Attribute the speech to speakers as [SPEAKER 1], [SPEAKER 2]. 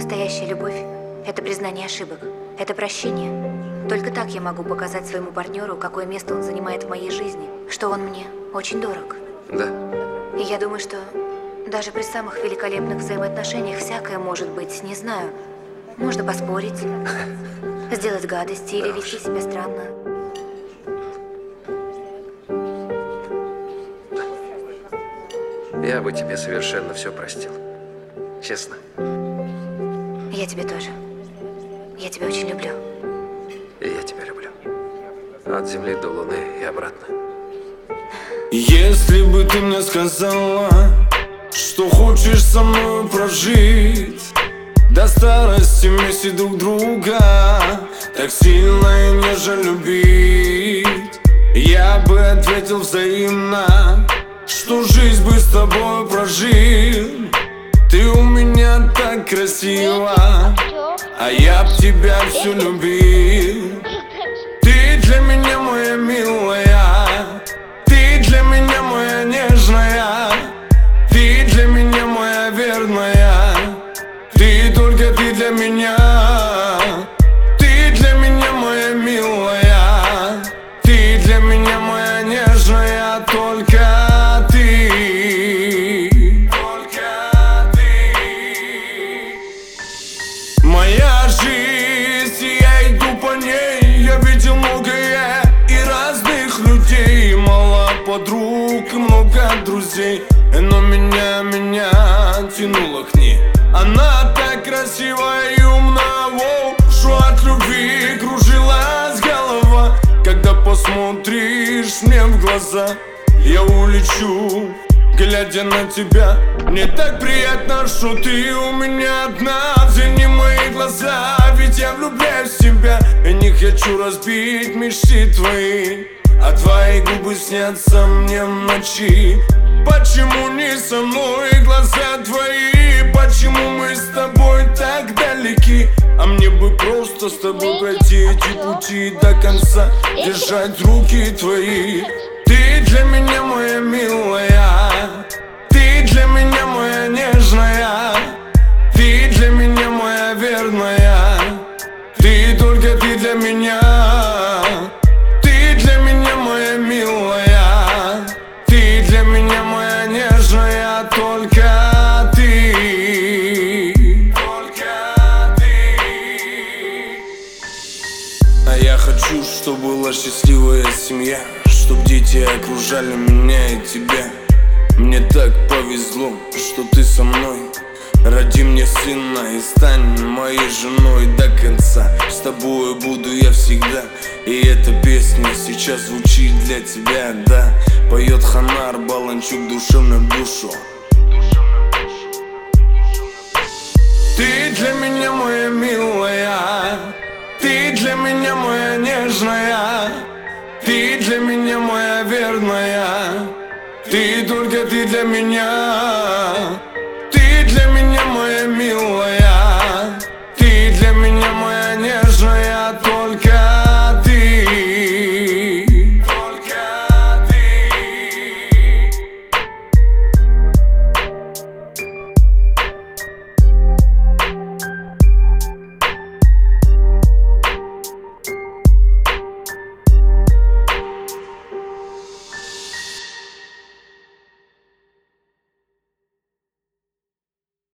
[SPEAKER 1] Настоящая любовь – это признание ошибок, это прощение. Только так я могу показать своему партнеру, какое место он занимает в моей жизни, что он мне очень дорог.
[SPEAKER 2] Да.
[SPEAKER 1] И я думаю, что даже при самых великолепных взаимоотношениях всякое может быть, не знаю. Можно поспорить, сделать гадости или вести себя странно.
[SPEAKER 2] Я бы тебе совершенно все простил. Честно.
[SPEAKER 1] Я тебя тоже. Я тебя очень люблю.
[SPEAKER 2] И я тебя люблю. От земли до луны и обратно.
[SPEAKER 3] Если бы ты мне сказала, что хочешь со мной прожить до старости вместе друг друга, так сильно и нежно любить, я бы ответил взаимно, что жизнь бы с тобой прожил. Ты у меня так красива, а я б тебя всю любил. Ты для меня моя милая, ты для меня моя нежная, ты для меня моя верная, ты только ты для меня. Ты для меня моя милая, ты для меня моя нежная, только ты. Только ты. Моя жизнь, и я иду по ней. Я видел многое и разных людей, мало подруг и много друзей, но меня тянуло к ней. Она так красивая и умна, что от любви кружилась голова. Когда посмотришь мне в глаза, я улечу, глядя на тебя. Мне так приятно, что ты у меня одна. Взгляни мои глаза, ведь я влюбляюсь в тебя. Я не хочу разбить мечты твои, а твои губы снятся мне в ночи. Почему не со мной глаза твои? Почему мы с тобой так далеки? А мне бы просто с тобой пройти эти пути до конца, держать руки твои. Ты для меня моя милая, ты для меня моя нежная, ты для меня моя верная, ты только ты для меня. Ты для меня моя милая, ты для меня моя нежная, только ты. Только ты. А я хочу, чтобы была счастливая семья, чтоб дети окружали меня и тебя. Мне так повезло, что ты со мной. Роди мне сына и стань моей женой до конца. С тобой буду я всегда. И эта песня сейчас звучит для тебя, да. Поет Ханар Баланчук душевно в душу. Ты для меня моя милая, ты для меня моя нежная, ты для меня моя верная, ты только ты для меня.